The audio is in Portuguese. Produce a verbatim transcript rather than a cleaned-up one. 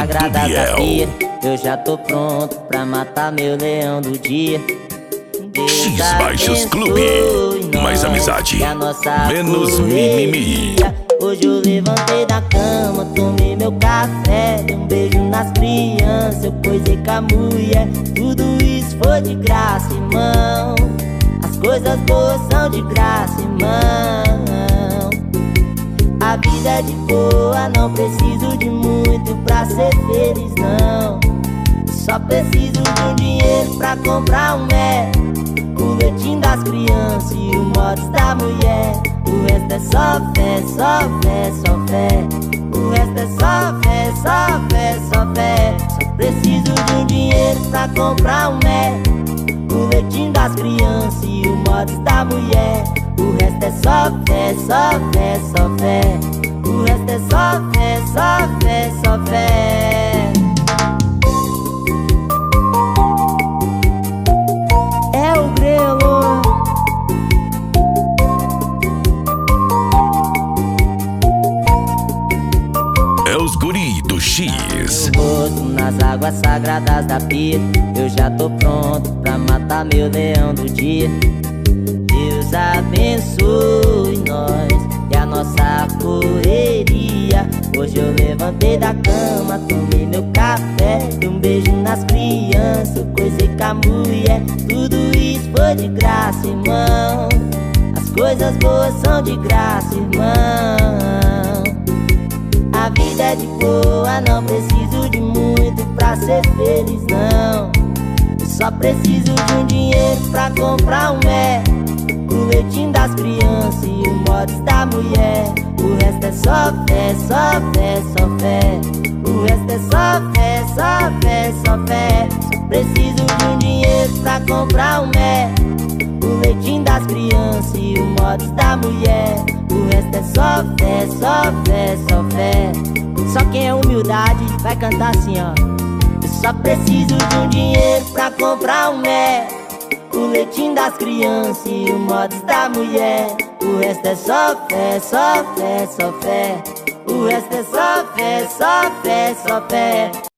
sagrada da pia. Eu já tô pronto pra matar meu leão do dia. X Baixos Clube, mais amizade, menos mimimi. Hoje eu levantei da cama, tomei meu café, dei um beijo nas crianças, eu coisei com a mulher. Tudo isso foi de graça, irmão. As coisas boas são de graça, irmão. A vida é de boa, não preciso de muito pra ser feliz, não. Só preciso de um dinheiro pra comprar um mé, o leitinho das crianças e o mods da mulher. O resto é só fé, só fé, só fé. O resto é só fé, só fé, só fé. Só preciso de um dinheiro pra comprar um mé, o leitinho das crianças e o mods da mulher. O resto é só fé, só fé, só fé. O resto é só fé, só fé, só fé. É o grelo. É os guri do X. Meu rosto nas águas sagradas da pia. Eu já tô pronto pra matar meu leão do dia. Deus abençoe nós e a nossa correria. Hoje eu levantei da cama, tomei meu café, dei um beijo nas crianças, eu coisei com a mulher. Tudo isso foi de graça, irmão. As coisas boas são de graça, irmão. A vida é de boa, não preciso de muito pra ser feliz, não. Eu só preciso de um dinheiro pra comprar um mé, o leitinho das crianças e o mods da mulher. O resto é só fé, só fé, só fé. O resto é só fé, só fé, só fé. Só preciso de um dinheiro pra comprar um mé, o leitinho das crianças e o mods da mulher. O resto é só fé, só fé, só fé. Só quem é humildade vai cantar assim, ó. Eu só preciso de um dinheiro pra comprar um mé, o leitinho das crianças e o mods da mulher. O resto é só fé, só fé, só fé. O resto é só fé, só fé, só fé.